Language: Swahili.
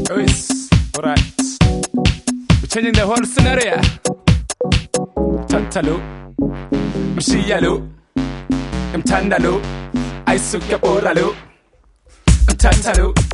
Yes, alright. We're changing the whole scenario. Tantalu, Mshiyalu, Mtandalu, Aisuka Boralu, Tantalu.